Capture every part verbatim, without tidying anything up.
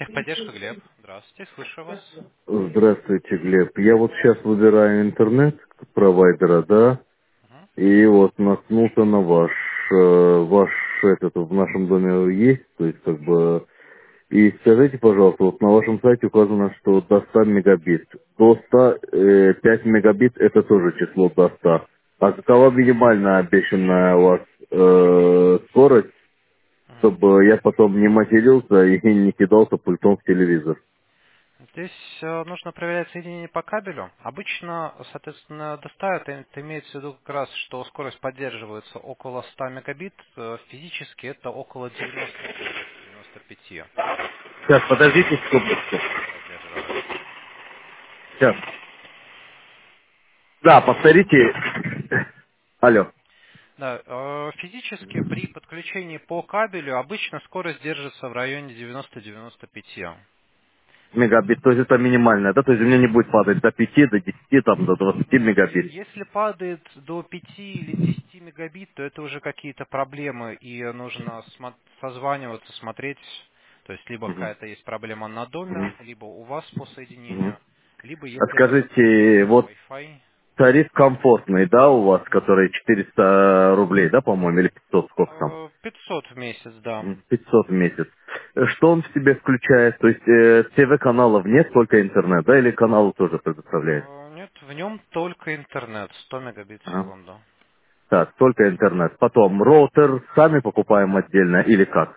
Техподдержка, Глеб. Здравствуйте, слышу вас. Здравствуйте, Глеб. Я вот сейчас выбираю интернет-провайдера, да, Мгм. и вот наткнулся на ваш, э, ваш этот в нашем доме есть, то есть как бы, и скажите, пожалуйста, вот на вашем сайте указано, что до ста мегабит. До ста, э, пять мегабит это тоже число до ста. А какова минимальная обещанная у вас э, скорость, Мгм. чтобы я потом не матерился и не кидался пультом в телевизор? Здесь э, нужно проверять соединение по кабелю. Обычно, соответственно, до ста это, это имеется в виду как раз, что скорость поддерживается около ста мегабит. Э, Физически это около девяноста девяти девяноста пяти Сейчас, подождите секундочку. поддерживается. Сейчас. Да, повторите. Алло. Да, э, физически при подключении по кабелю обычно скорость держится в районе девяноста девяноста пяти. Мегабит, то есть это минимальная, да? То есть у меня не будет падать до пяти, до десяти, там, до двадцати Нет, е- мегабит. если падает до пяти или десяти мегабит, то это уже какие-то проблемы, и нужно смо- созваниваться, смотреть, то есть либо Мгм, какая-то есть проблема на доме, мгм, либо у вас по мгм. соединению, либо А если вы скажите, подключаете вот Wi-Fi. тариф комфортный, да, у вас, Мгм. который четыреста рублей, да, по-моему, или пятьсот, сколько там? Э, пятьсот в месяц, да. М, пятьсот в месяц. Э, Что он в себе включает? То есть э, ТВ-каналов нет, только интернет, да, или каналы тоже предоставляет? Э, Нет, в нем только интернет, сто мегабит в А? секунду. Так, только интернет. Потом роутер сами покупаем отдельно или как?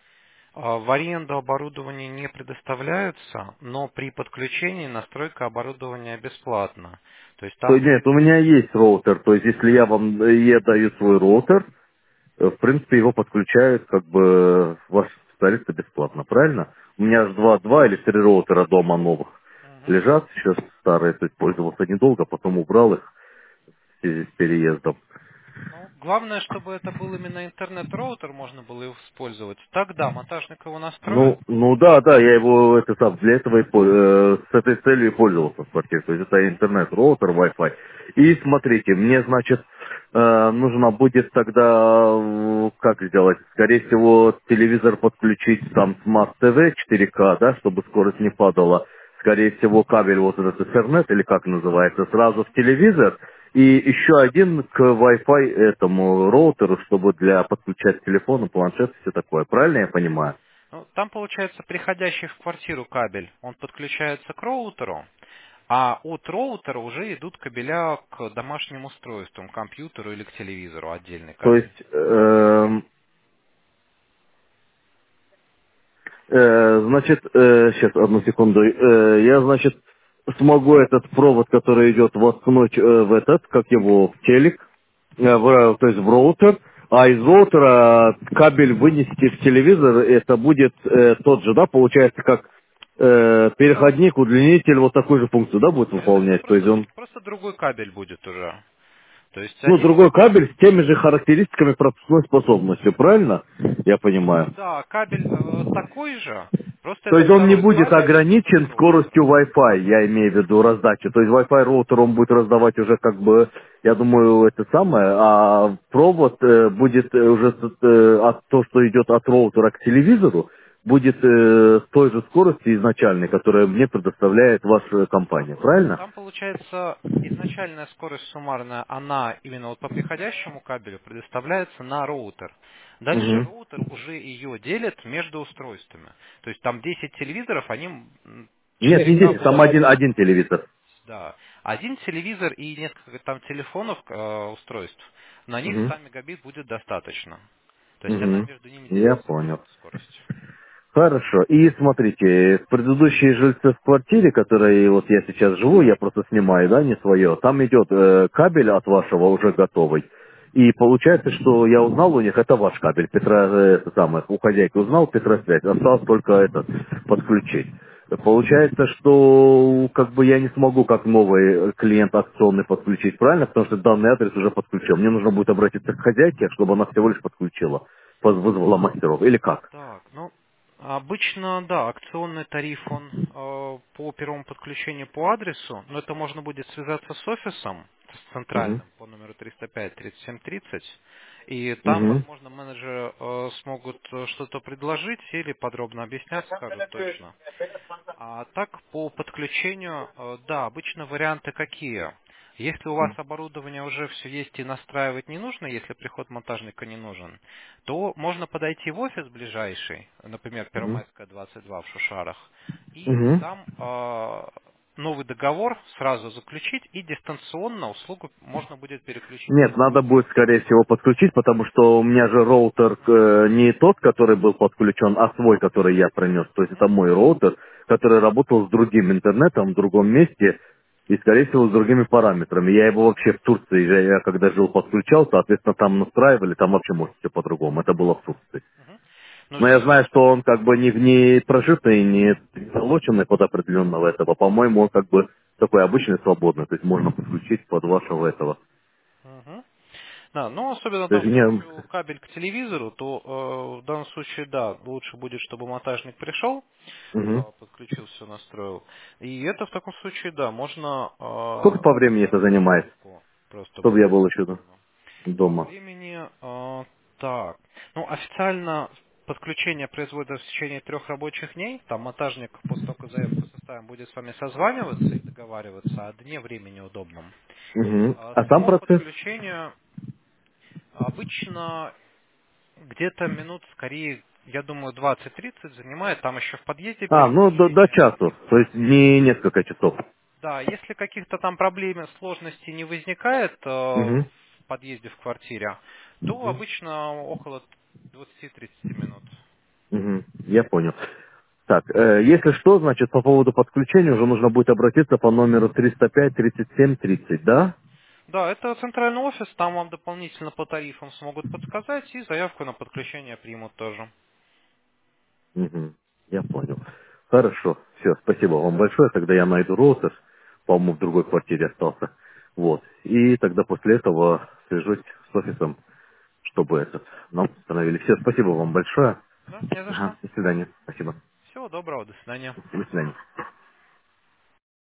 А, В аренду оборудование не предоставляется, но при подключении настройка оборудования бесплатна. То есть То там нет, у меня есть роутер. То есть если я вам э, я даю свой роутер, э, в принципе его подключают как бы в ваш специалиста бесплатно, правильно? У меня аж два, два или три роутера дома новых Мгм. лежат, сейчас старые, то есть пользовался недолго, потом убрал их в связи с переездом. Ну, главное, чтобы это был именно интернет-роутер, можно было его использовать. Тогда монтажник его настроит. Ну, ну да, да, я его это сам для этого и пол- э, с этой целью и пользовался в квартире. То есть это Мгм. интернет-роутер, Wi-Fi. И смотрите, мне, значит, э, нужно будет тогда, э, как сделать, скорее всего, телевизор подключить там Smart ти ви четыре ка, да, чтобы скорость не Мгм. падала. Скорее всего, кабель вот этот Ethernet, или как называется, сразу в Мгм. телевизор. И еще один к Wi-Fi этому роутеру, чтобы для подключать телефон, планшет, все такое. Правильно я понимаю? Ну, там получается приходящий в квартиру кабель, он подключается к роутеру, а от роутера уже идут кабеля к домашним устройствам, к компьютеру или к телевизору, отдельный То кабель. есть, эм, э, значит, сейчас, одну секунду, Э, я, значит, смогу этот провод, который идет воткнуть э, в этот, как его, в телек, э, в, то есть в роутер, а из роутера кабель вынести в телевизор, это будет э, тот же, да, получается, как э, переходник, удлинитель, вот такую же функцию, да, будет Нет, это выполнять, то есть просто, он, просто другой кабель будет уже. То есть ну, они. другой кабель с теми же характеристиками пропускной способностью, правильно? Я понимаю. Да, кабель э, такой же, просто То это есть он не второй будет кабель идет от ограничен роутера. скоростью Wi-Fi, я имею в виду раздачу. То есть Wi-Fi роутер он будет раздавать уже как бы, я думаю, это самое, а провод э, будет э, уже с- э, от то, что идет от роутера к телевизору, будет э, с той же скоростью изначальной, которая мне предоставляет ваша компания, правильно? Там получается изначальная скорость суммарная, она именно вот по приходящему кабелю предоставляется на роутер. Дальше Мгм. роутер уже ее делит между устройствами. То есть там десять телевизоров, они м, Нет, не четыре к десять, там будут. один, один телевизор. Да. Один телевизор и несколько там телефонов, э, устройств, на них Мгм. ста мегабит будет достаточно. То есть она Мгм. между ними Я делится, понял. эта скорость. Хорошо. И смотрите, предыдущие жильцы в квартире, которые вот я сейчас живу, я просто снимаю, да, не свое, там идет э, кабель от вашего уже готовый. И получается, что я узнал у них, это ваш кабель, Петра, э, это самое, у хозяйки узнал, Петросвязь, осталось только этот подключить. Получается, что как бы я не смогу как новый клиент акционный подключить, правильно? Потому что данный адрес уже подключен. Мне нужно будет обратиться к хозяйке, чтобы она всего лишь подключила, поз- вызвала мастеров. Или как? Так, ну, обычно, да, акционный тариф, он э, по первому подключению по адресу, но это можно будет связаться с офисом, с Угу. центральным по номеру триста пять тридцать семь тридцать. И там, Угу. возможно, менеджеры э, смогут э, что-то предложить или подробно объяснять, скажут точно. А так, по подключению, э, да, обычно варианты какие? Если у вас оборудование уже все есть и настраивать не нужно, если приход монтажника не нужен, то можно подойти в офис ближайший, например, Угу. Первомайская двадцать два в Шушарах, и Угу. там э, новый договор сразу заключить, и дистанционно услугу можно будет переключить на Нет, новый надо будет, офис. скорее всего, подключить, потому что у меня же роутер э, не тот, который был подключен, а свой, который я принес. То есть это Мгм. мой роутер, который работал с другим интернетом в другом месте и, скорее всего, с другими параметрами. Я его вообще в Турции, я, я когда жил, подключал, соответственно, там настраивали, там вообще может все по-другому. Это было в Турции. Мгм. Но Но я здесь знаю, что он как бы не, не прожитый, не залоченный под определенного этого. По-моему, он как бы такой обычный, свободный. То есть можно подключить под вашего этого. Мгм. Да, ну особенно То там есть в мне... случае кабель к телевизору, то э, в данном случае, да, лучше будет, чтобы монтажник пришел, э, Мгм. подключил все, настроил. И это в таком случае, да, можно Сколько э, по времени это сделать занимает, установку, просто чтобы я будет был еще д- спокойно. По дома? времени, э, так, ну официально подключение производится в течение трех рабочих дней. Там монтажник после того, как заявку составим, будет с вами созваниваться и договариваться о дне времени удобном. Мгм. А А сам само процесс? подключение обычно где-то минут, скорее, я думаю, двадцать-тридцать занимает. Там еще в подъезде А, ну до, до переключение часу, то есть организовывать. не несколько часов. Да, если каких-то там проблем, сложностей не возникает э, в Мгм. подъезде в квартире, то обычно около двадцати-тридцати минут. Мгм. Я понял. Так, э, если что, значит, по поводу подключения уже нужно будет обратиться по номеру триста пять тридцать семь тридцать, да? Да, это центральный офис, там вам дополнительно по тарифам смогут подсказать и заявку на подключение примут тоже. Мгм. Я понял. Хорошо, все, спасибо вам большое. Тогда я найду роутер, по-моему, в другой квартире остался. Вот. И тогда после этого свяжусь с офисом, чтобы этот нам установили. Все, спасибо вам большое. Да, не за Ага, что. до свидания. Спасибо. Всего доброго, до свидания. До свидания.